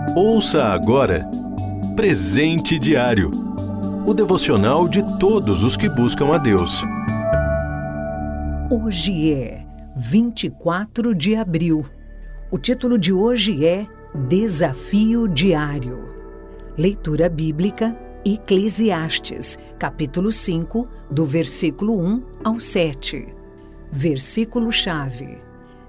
Ouça agora Presente Diário, o devocional de todos os que buscam a Deus. Hoje é 24 de abril. O título de hoje é Desafio Diário. Leitura bíblica, Eclesiastes, capítulo 5, do versículo 1 ao 7. Versículo-chave: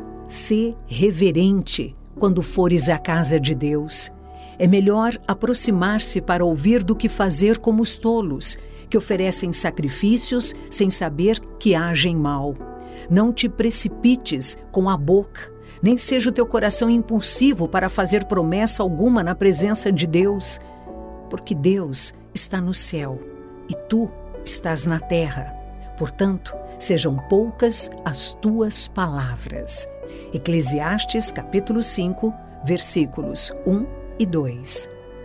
Sê reverente quando fores à casa de Deus. É melhor aproximar-se para ouvir do que fazer como os tolos, que oferecem sacrifícios sem saber que agem mal. Não te precipites com a boca, nem seja o teu coração impulsivo para fazer promessa alguma na presença de Deus, porque Deus está no céu e tu estás na terra. Portanto, sejam poucas as tuas palavras. Eclesiastes, capítulo 5, versículos 1 e 2.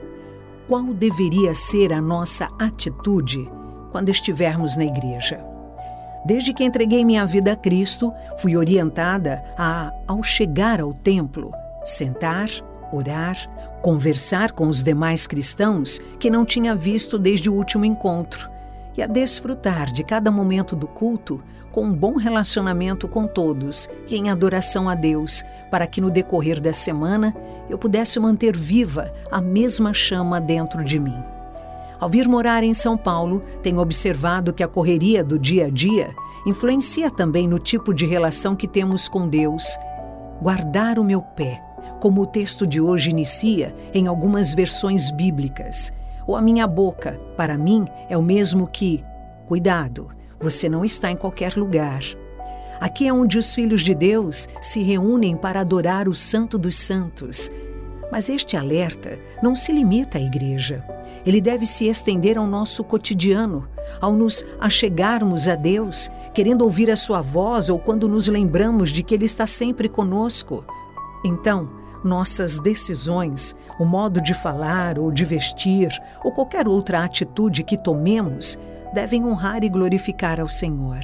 Qual deveria ser a nossa atitude quando estivermos na igreja? Desde que entreguei minha vida a Cristo, fui orientada ao chegar ao templo, sentar, orar, conversar com os demais cristãos que não tinha visto desde o último encontro e a desfrutar de cada momento do culto com um bom relacionamento com todos e em adoração a Deus, para que no decorrer da semana eu pudesse manter viva a mesma chama dentro de mim. Ao vir morar em São Paulo, tenho observado que a correria do dia a dia influencia também no tipo de relação que temos com Deus. Guardar o meu pé, como o texto de hoje inicia em algumas versões bíblicas, ou a minha boca, para mim, é o mesmo que: cuidado, você não está em qualquer lugar. Aqui é onde os filhos de Deus se reúnem para adorar o Santo dos Santos. Mas este alerta não se limita à igreja. Ele deve se estender ao nosso cotidiano, ao nos achegarmos a Deus, querendo ouvir a sua voz ou quando nos lembramos de que Ele está sempre conosco. Então, nossas decisões, o modo de falar ou de vestir, ou qualquer outra atitude que tomemos, devem honrar e glorificar ao Senhor.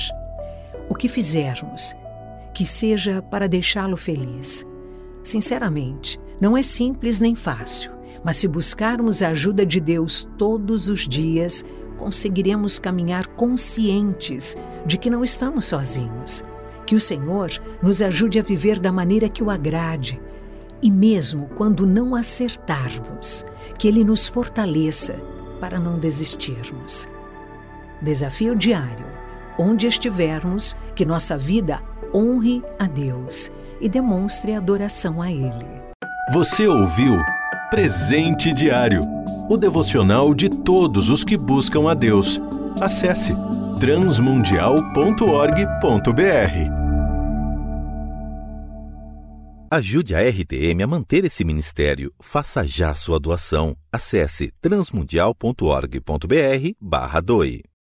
O que fizermos, que seja para deixá-lo feliz. Sinceramente, não é simples nem fácil, mas se buscarmos a ajuda de Deus todos os dias, conseguiremos caminhar conscientes de que não estamos sozinhos. Que o Senhor nos ajude a viver da maneira que o agrade. E mesmo quando não acertarmos, que Ele nos fortaleça para não desistirmos. Desafio diário: onde estivermos, que nossa vida honre a Deus e demonstre adoração a Ele. Você ouviu Presente Diário, o devocional de todos os que buscam a Deus. Acesse transmundial.org.br. Ajude a RTM a manter esse ministério. Faça já sua doação. Acesse transmundial.org.br/doe.